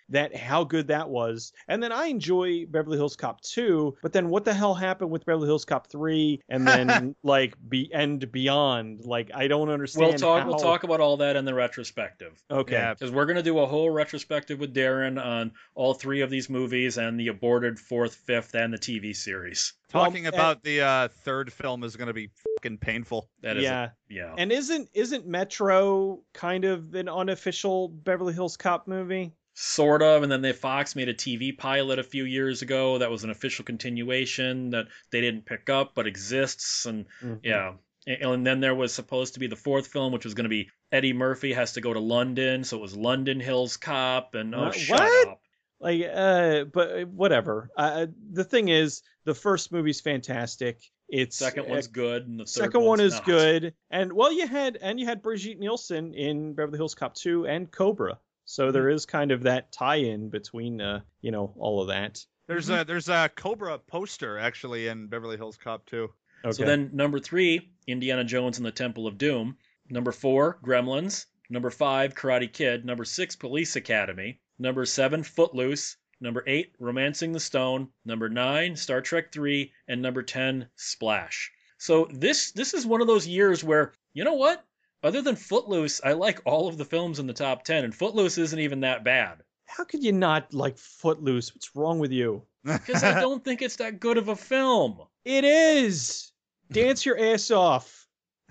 that how good that was. And then I enjoy Beverly Hills Cop 2, but then what the hell happened with Beverly Hills Cop 3 and then like beyond? Like I don't understand. We'll talk about all that in the retrospective. Okay. Yeah. Because we're going to do a whole retrospective with Darren on all 3 of these movies and the aborted 4th, 5th, and the TV series. Talking about the third film is going to be fucking painful. That is yeah. Yeah. And isn't Metro kind of an unofficial Beverly Hills Cop movie? Sort of, and then Fox made a TV pilot a few years ago that was an official continuation that they didn't pick up but exists, and yeah. And then there was supposed to be the 4th film, which was going to be Eddie Murphy has to go to London, so it was London Hills Cop, and shut up. Like, but whatever. The thing is, the first movie's fantastic. It's second one's good, and the third second one is not. good. And well, you had Brigitte Nielsen in Beverly Hills Cop 2 and Cobra. So there is kind of that tie-in between, all of that. There's a Cobra poster actually in Beverly Hills Cop 2. Okay. So then number 3, Indiana Jones and the Temple of Doom. Number 4, Gremlins. Number 5, Karate Kid. Number 6, Police Academy. Number 7, Footloose. Number 8, Romancing the Stone. Number 9, Star Trek 3. And number 10, Splash. So this is one of those years where, you know what? Other than Footloose, I like all of the films in the top 10, and Footloose isn't even that bad. How could you not like Footloose? What's wrong with you? Because I don't think it's that good of a film. It is! Dance your ass off.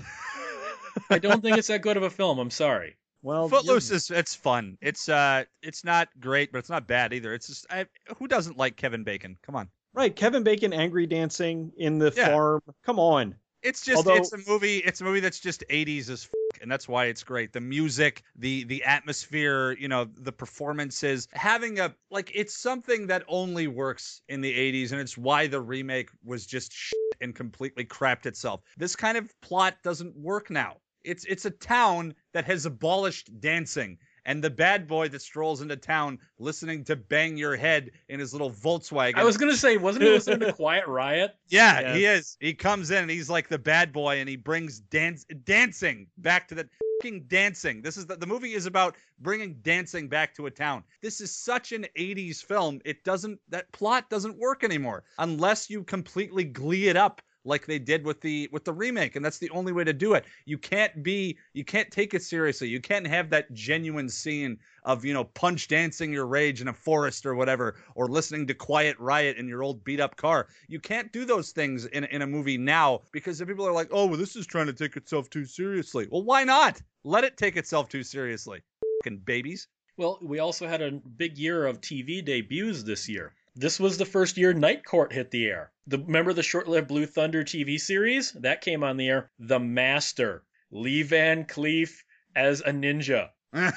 I don't think it's that good of a film. I'm sorry. Well, Footloose it's fun. It's not great, but it's not bad either. It's just who doesn't like Kevin Bacon? Come on. Right, Kevin Bacon angry dancing in the farm. Come on. It's just it's a movie that's just 80s as fuck, and that's why it's great. The music, the atmosphere, the performances, having it's something that only works in the 80s, and it's why the remake was just shit and completely crapped itself. This kind of plot doesn't work now. It's a town that has abolished dancing. And the bad boy that strolls into town listening to Bang Your Head in his little Volkswagen. I was going to say, wasn't he listening to Quiet Riot? Yeah, he is. He comes in and he's like the bad boy and he brings dancing back to the fucking dancing. This is the movie is about bringing dancing back to a town. This is such an 80s film. That plot doesn't work anymore unless you completely glee it up like they did with the remake, and that's the only way to do it. You can't take it seriously. You can't have that genuine scene of punch dancing your rage in a forest or whatever, or listening to Quiet Riot in your old beat up car. You can't do those things in a movie now because if people are like, oh, well, this is trying to take itself too seriously. Well, why not? Let it take itself too seriously. Fucking babies. Well, we also had a big year of TV debuts this year. This was the first year Night Court hit the air. Remember the short-lived Blue Thunder TV series? That came on the air. The Master. Lee Van Cleef as a ninja.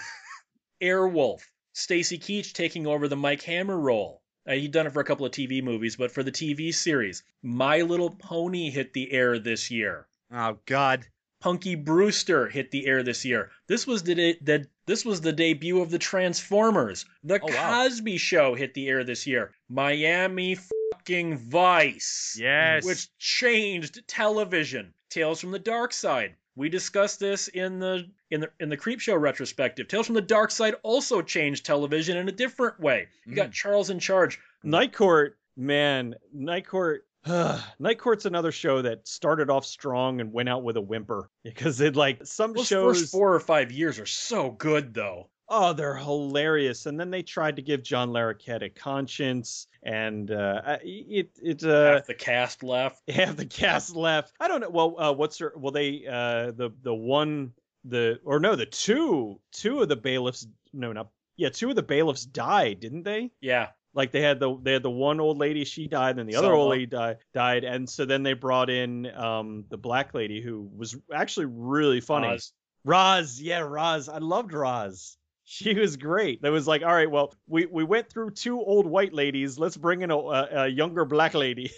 Airwolf. Stacy Keach taking over the Mike Hammer role. He'd done it for a couple of TV movies, but for the TV series. My Little Pony hit the air this year. Oh, God. Punky Brewster hit the air this year. This was the debut of the Transformers. The Cosby Show hit the air this year. Miami fucking Vice. Yes. Which changed television. Tales from the Dark Side. We discussed this in the Creep Show retrospective. Tales from the Dark Side also changed television in a different way. You got Charles in Charge. Night Court, man. Night Court's another show that started off strong and went out with a whimper because Those first 4 or 5 years are so good though. Oh, they're hilarious. And then they tried to give John Larroquette a conscience, and half the cast left. Half the cast left. I don't know. Well, two of the bailiffs. No, not yeah. Two of the bailiffs died, didn't they? Yeah. Like they had the one old lady, she died, and the other old lady died, and so then they brought in the black lady who was actually really funny. Roz. I loved Roz. She was great. That was like, all right, well, we went through 2 old white ladies. Let's bring in a younger black lady.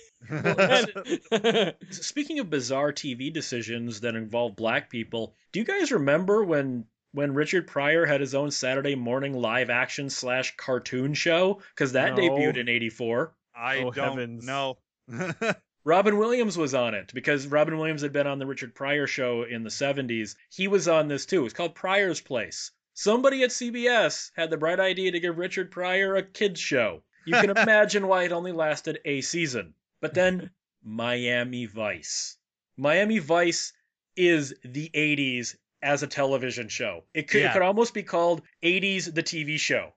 Speaking of bizarre TV decisions that involve black people, do you guys remember when Richard Pryor had his own Saturday morning live action / cartoon show? Because that debuted in '84. I don't know. Robin Williams was on it because Robin Williams had been on the Richard Pryor show in the 70s. He was on this too. It's called Pryor's Place. Somebody at CBS had the bright idea to give Richard Pryor a kids show. You can imagine why it only lasted a season. But then, Miami Vice. Miami Vice is the 80s as a television show. It could almost be called 80s the TV show.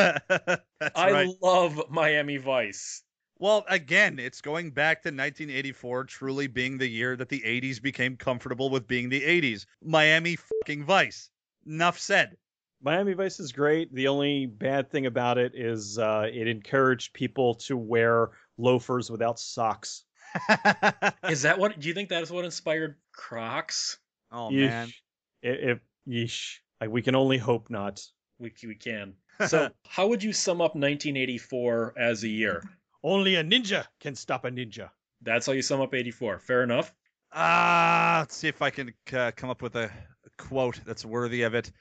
I love Miami Vice. Well, again, it's going back to 1984 truly being the year that the 80s became comfortable with being the 80s. Miami fucking Vice. Enough said. Miami Vice is great. The only bad thing about it is it encouraged people to wear loafers without socks. Is that what? Do you think that is what inspired Crocs? Oh, Yeesh. man. Yeesh. We can only hope not. We can. So, how would you sum up 1984 as a year? Only a ninja can stop a ninja. That's how you sum up 84. Fair enough. Let's see if I can come up with a quote that's worthy of it.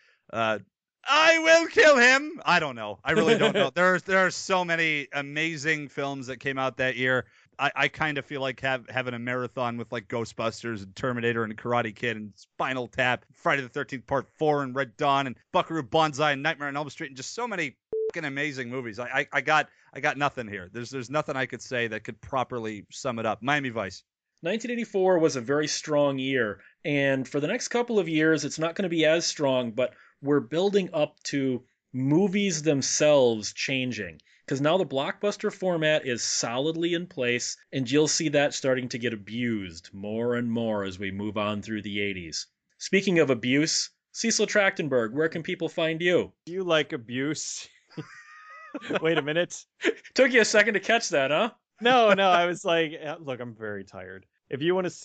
I will kill him. I don't know. I really don't know. There are so many amazing films that came out that year. I kind of feel like having a marathon with like Ghostbusters and Terminator and Karate Kid and Spinal Tap, Friday the 13th Part 4 and Red Dawn and Buckaroo Banzai and Nightmare on Elm Street and just so many fucking amazing movies. I got nothing here. There's nothing I could say that could properly sum it up. Miami Vice. 1984 was a very strong year, and for the next couple of years, it's not going to be as strong, but we're building up to movies themselves changing. Because now the blockbuster format is solidly in place, and you'll see that starting to get abused more and more as we move on through the 80s. Speaking of abuse, Cecil Trachtenberg, where can people find you? You like abuse? Wait a minute. Took you a second to catch that, huh? No, I was like, look, I'm very tired. If you want to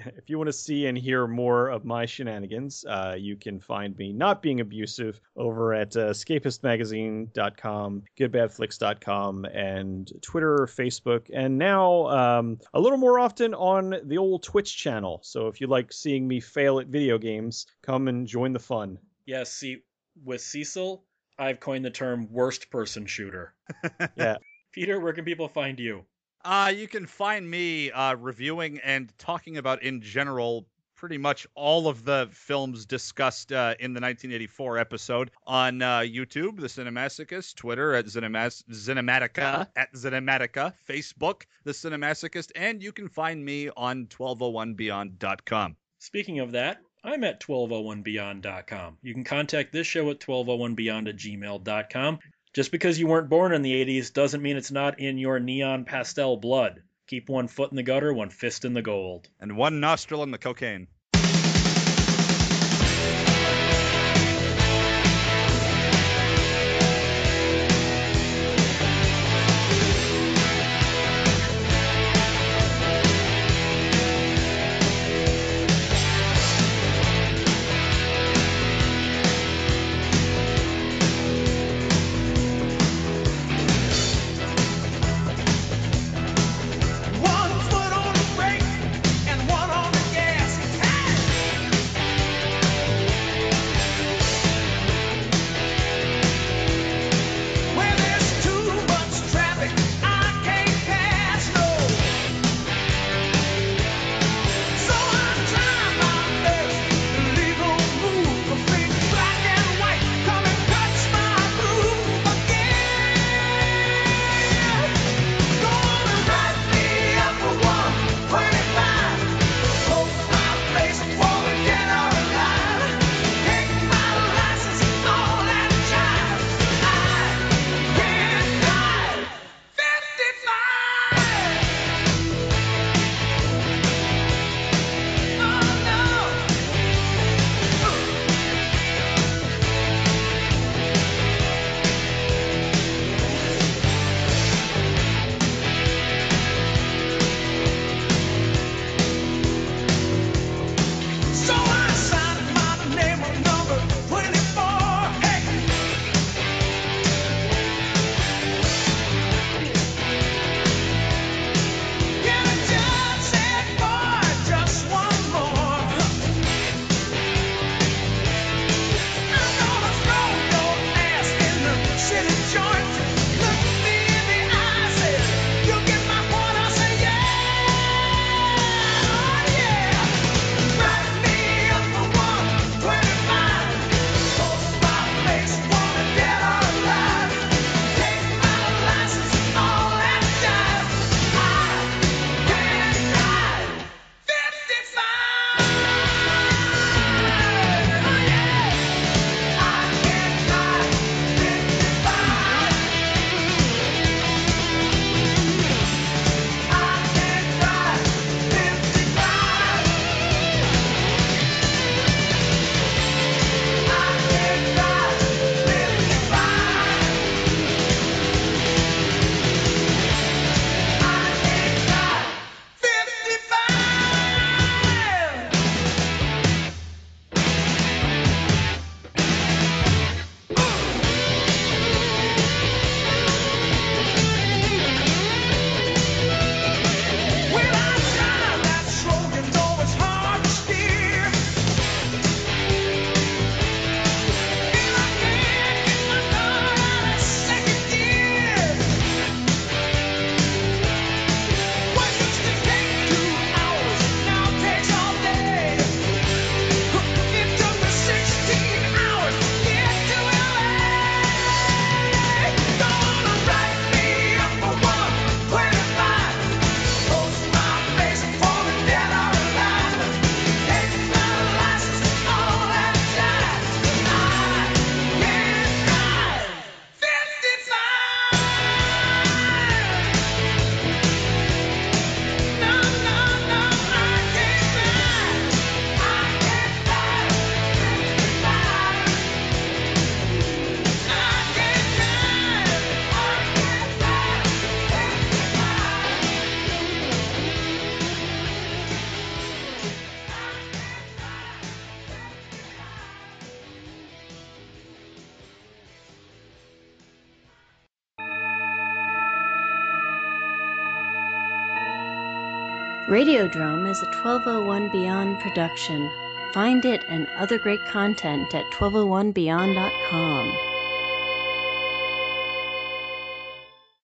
see and hear more of my shenanigans, you can find me not being abusive over at escapistmagazine.com, goodbadflix.com, and Twitter, Facebook, and now a little more often on the old Twitch channel. So if you like seeing me fail at video games, come and join the fun. Yes, see, with Cecil, I've coined the term worst person shooter. Yeah. Peter, where can people find you? You can find me reviewing and talking about, in general, pretty much all of the films discussed in the 1984 episode on YouTube, The Cinemasochist, Twitter at Cinematica, Facebook, The Cinemasochist, and you can find me on 1201beyond.com. Speaking of that, I'm at 1201beyond.com. You can contact this show at 1201beyond@gmail.com. Just because you weren't born in the 80s doesn't mean it's not in your neon pastel blood. Keep one foot in the gutter, one fist in the gold. And one nostril in the cocaine. One foot on the brake and one on the gas. Radiodrome is a 1201 Beyond production. Find it and other great content at 1201beyond.com.